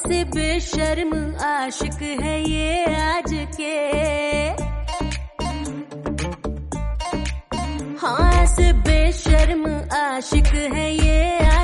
ऐसे बेशर्म आशिक है ये आज के, हाँ ऐसे बेशर्म आशिक है ये